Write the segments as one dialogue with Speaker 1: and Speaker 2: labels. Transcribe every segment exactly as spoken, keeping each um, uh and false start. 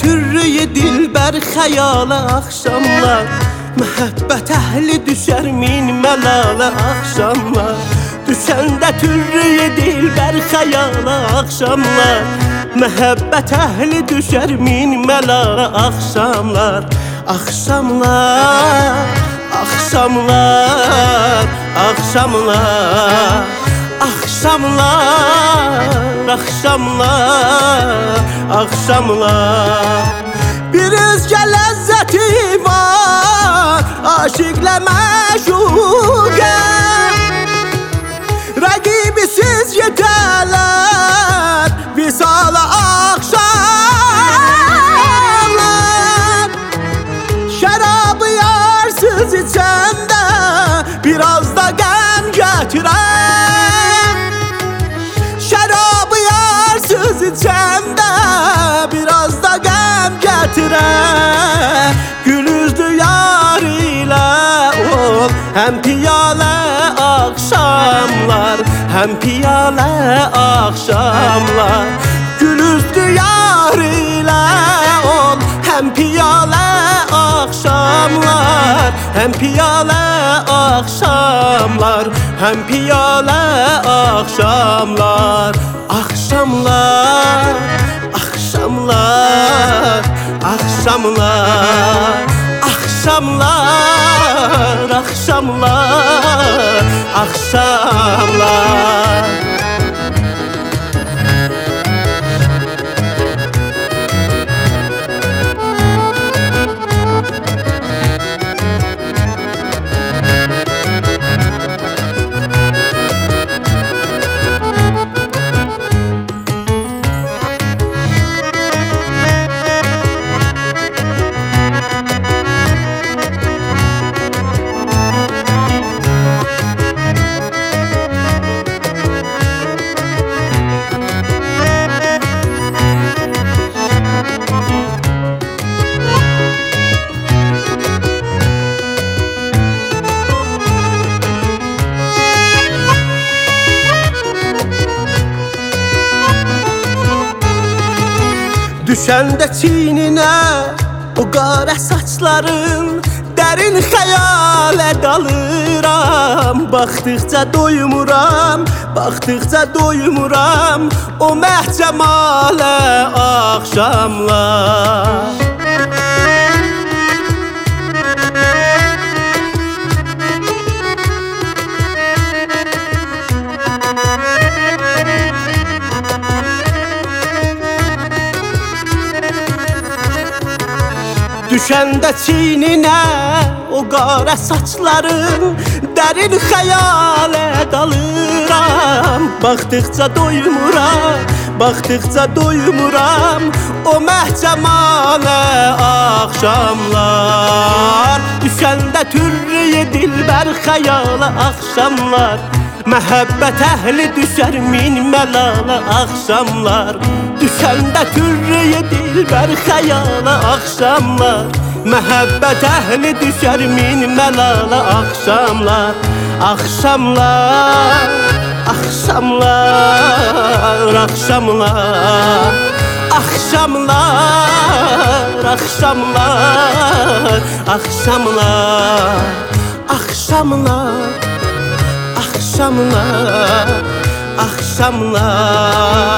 Speaker 1: türrüyü dilbər xəyalı axşamlar, məhəbbət əhli düşər min məlalı axşamlar. Düşəndə türrüyü dilbər xəyalı axşamlar, məhəbbət əhli düşər min məlalı axşamlar. Axşamlar, axşamlar, axşamlar, axşamlar, axşamlar, axşamlar. Bir özgə ləzzəti var, aşiqlə məşuqə, rəqibisiz gecələr, visala axşamlar. Şərabı yarsız içəndə, biraz da qəm gətirən. Şərabı yarsız içəndə, biraz da qəm gətirən. Gülüzdü yar ilə ol, həm piyalə axşamlar, həm piyalə axşamlar. Gülüzdü yar ilə ol, həm piyalə axşamlar, həm piyalə axşamlar, həm piyalə axşamlar. Axşamlar, axşamlar, axşamlar, axşamlar, axşamlar, axşamlar. Düşəndə çiyninə o qara saçların, dərin xəyalə dalıram. Baxdıqca doymuram, baxdıqca doymuram o məhcəmalə axşamlar. Düşəndə çiyninə o qara saçların, dərin xəyalə dalıram. Baxdıqca doymuram, baxdıqca doymuram o məhcəmalə axşamlar. Düşəndə türrüyü dilbər xəyalı axşamlar, məhəbbət əhli düşər min məlalı axşamlar. Düşəndə türrüyü dilbər xəyalı axşamlar, məhəbbət əhli düşər min məlalı axşamlar. Axşamlar, axşamlar, axşamlar, axşamlar, axşamlar, axşamlar, axşamlar, axşamlar, axşamlar,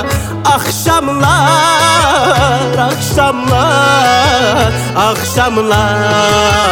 Speaker 1: axşamlar, axşamlar, axşamlar.